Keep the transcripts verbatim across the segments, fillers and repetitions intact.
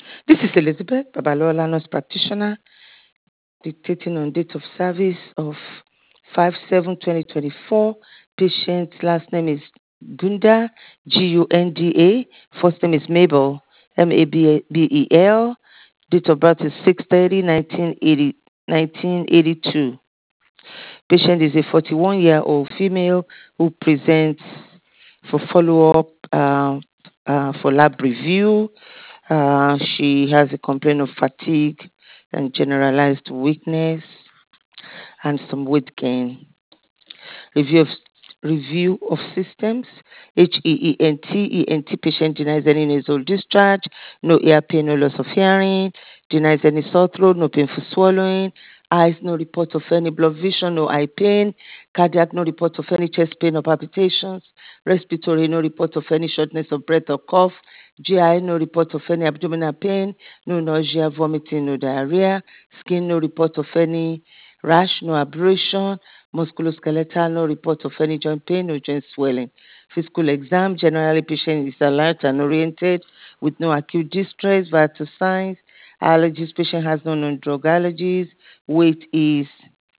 This is Elizabeth Babalola, nurse practitioner, dictating on date of service of five seven twenty twenty-four. Patient's last name is Gunda, G U N D A. First name is Mabel, M A B E L. Date of birth is six thirty nineteen eighty-two. Patient is a forty-one-year-old female who presents for follow-up uh, uh, for lab review. Uh, she has a complaint of fatigue and generalized weakness and some weight gain. Review of review of systems. H E E N T E N T patient denies any nasal discharge, no ear pain, no loss of hearing, denies any sore throat, no painful swallowing, eyes, no report of any blood vision, no eye pain, cardiac, no report of any chest pain or palpitations, respiratory, no report of any shortness of breath or cough, G I, no report of any abdominal pain, no nausea, vomiting, no diarrhea, skin, no report of any rash, no abrasion, musculoskeletal, no report of any joint pain, no joint swelling. Physical exam, generally patient is alert and oriented with no acute distress, vital signs. Allergies, patient has no known drug allergies. Weight is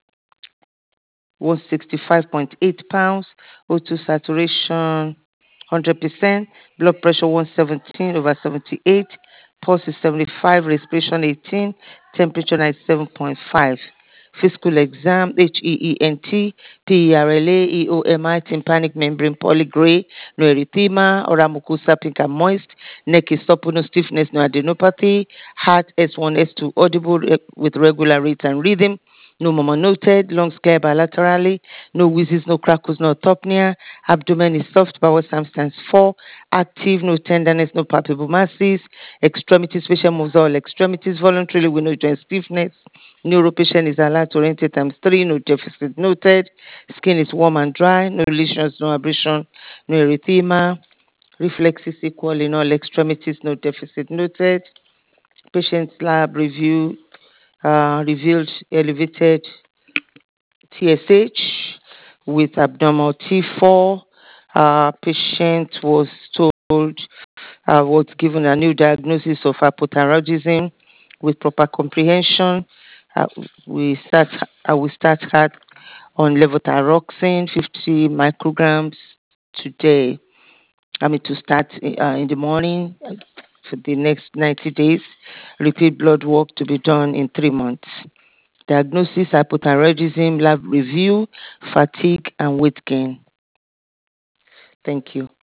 one hundred sixty-five point eight pounds. O two saturation one hundred percent. Blood pressure one seventeen over seventy-eight. Pulse is seventy-five, respiration eighteen, temperature ninety-seven point five. Physical exam, H E E N T, P E R L A, E O M I, tympanic membrane polygray, no erythema, oral mucosa pink and moist, neck is supple, no stiffness, no adenopathy, heart S one, S two, audible with regular rate and rhythm, no murmur noted, lungs clear bilaterally, no wheezes, no crackles, no autopnea, abdomen is soft, bowel substance four, active, no tenderness, no palpable masses, extremities, patient moves all extremities voluntarily with no joint stiffness, neuro patient is alert, oriented times three, no deficit noted, skin is warm and dry, no lesions, no abrasion, no erythema, reflexes equal in all extremities, no deficit noted, patient's lab review uh, revealed elevated T S H with abnormal T four. Uh, patient was told, uh, was given a new diagnosis of hypothyroidism with proper comprehension. Uh, we start, uh, we start her on levothyroxine, fifty micrograms today. I mean, to start uh, in the morning uh, for the next ninety days. Repeat blood work to be done in three months. Diagnosis, hypothyroidism, lab review, fatigue, and weight gain. Thank you.